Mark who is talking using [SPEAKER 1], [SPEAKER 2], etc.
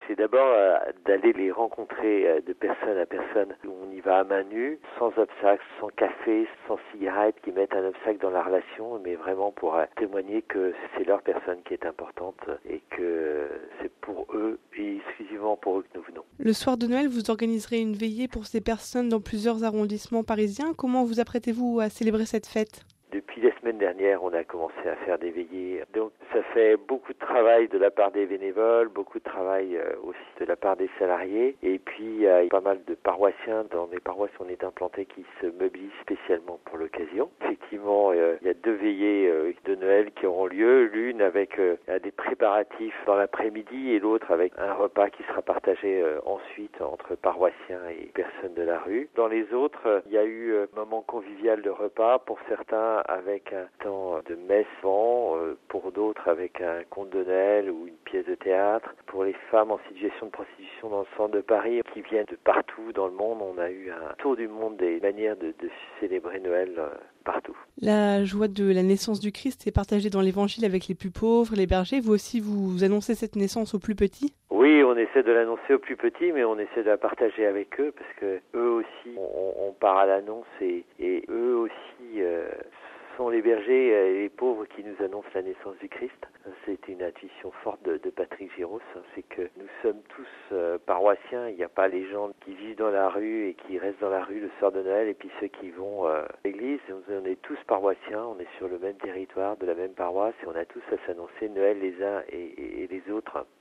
[SPEAKER 1] C'est d'abord d'aller les rencontrer de personne à personne. On y va à main nue, sans obstacle, sans café, sans cigarette qui mettent un obstacle dans la relation, mais vraiment pour témoigner que c'est leur personne qui est importante et que c'est pour eux et exclusivement pour eux que nous venons.
[SPEAKER 2] Le soir de Noël, vous organiserez une veillée pour ces personnes dans plusieurs arrondissements parisiens. Comment vous apprêtez-vous à célébrer cette fête ?
[SPEAKER 1] Depuis la semaine dernière, on a commencé à faire des veillées. Donc, ça fait beaucoup de travail de la part des bénévoles, beaucoup de travail aussi de la part des salariés. Et puis, il y a pas mal de paroissiens dans les paroisses où on est implanté qui se mobilisent spécialement pour l'occasion. Effectivement, il y a 2 veillées de Noël qui auront lieu. L'une avec des préparatifs dans l'après-midi et l'autre avec un repas qui sera partagé ensuite entre paroissiens et personnes de la rue. Dans les autres, il y a eu un moment convivial de repas pour certains avec un temps de messe, pour d'autres avec un conte de Noël ou une pièce de théâtre. Pour les femmes en situation de prostitution dans le centre de Paris qui viennent de partout dans le monde, on a eu un tour du monde des manières de célébrer Noël partout.
[SPEAKER 2] La joie de la naissance du Christ est partagée dans l'Évangile avec les plus pauvres, les bergers. Vous aussi, vous annoncez cette naissance aux plus petits ?
[SPEAKER 1] Oui, on essaie de l'annoncer aux plus petits, mais on essaie de la partager avec eux parce que eux aussi, on part à l'annonce et eux aussi sont les bergers et les pauvres qui nous annoncent la naissance du Christ. C'est une intuition forte de Patrick Giros, c'est que nous sommes tous paroissiens. Il n'y a pas les gens qui vivent dans la rue et qui restent dans la rue le soir de Noël et puis ceux qui vont à l'église. On est tous paroissiens, on est sur le même territoire de la même paroisse et on a tous à s'annoncer Noël les uns et les autres.